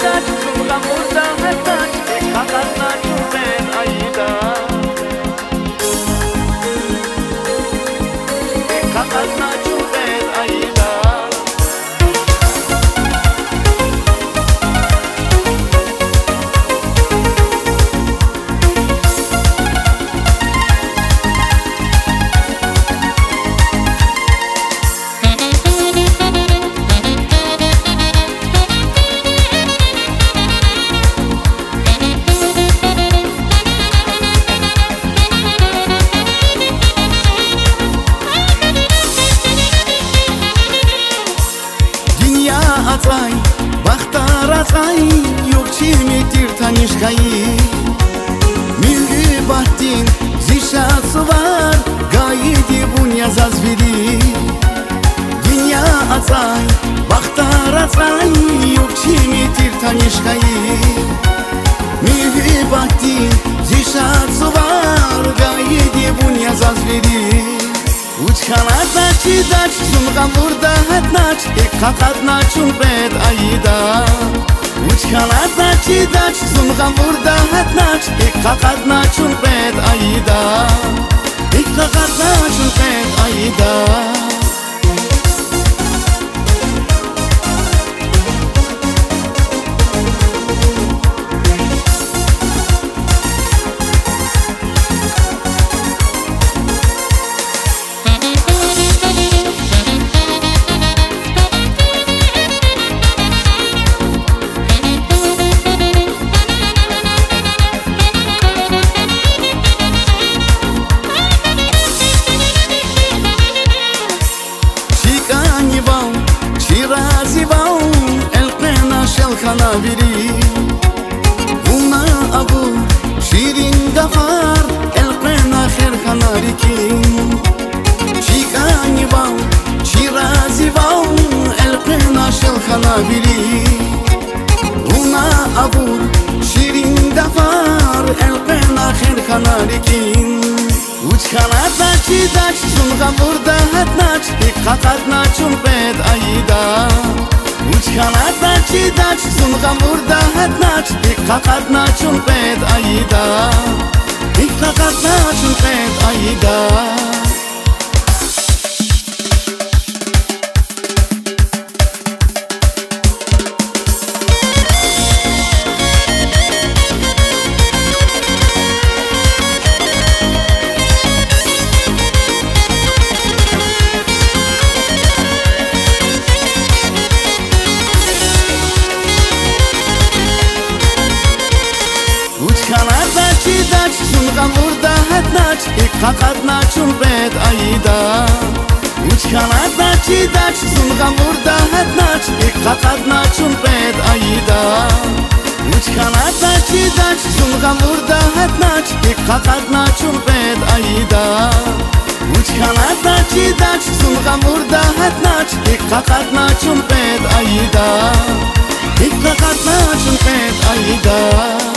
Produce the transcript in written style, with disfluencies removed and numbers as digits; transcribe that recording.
dać, słucham morda hetnać, kakaz na czubek Aida. Kakaz na czubek Aida. Ацай, бахтар ацай, yok çiğmetir tanışkayı. Mühibbatin zişası var, gaydi bunya zazveri. Dünya ацай, bахтар ацай, yok çiğmetir tanışkayı. Mühibbatin zişası var, gaydi bunya zazveri. Uçkanatna çidaç, sunga murda hetnaç, kakazna çumbet Aida. Uçkanatna çidaç, sunga murda hetnaç, kakazna çumbet Aida. Kakazna çumbet Aida. Kanabiri Una abu Şirin gafar Elqena kher kanarikin Şikani vav Şirazi vav Elqena shel kanabiri Una abu Şirin gafar Elqena kher kanarikin Uçkanatna çidaç Sunga murda hetnaç Kakazna çumbet Aida Uçkanatna çidaç, sunga murda hetnaç, kakazna çumbet Aida. Kakazna çumbet Aida. Uçkanatna çidaç, sunga murda hetnaç, kakazna çumbet Aida. Uçkanatna çidaç, sunga murda hetnaç, kakazna çumbet Aida. Uçkanatna çidaç, sunga murda hetnaç, kakazna çumbet Aida. Uçkanatna çidaç, sunga murda hetnaç, kakazna çumbet Aida. Kakazna çumbet Aida.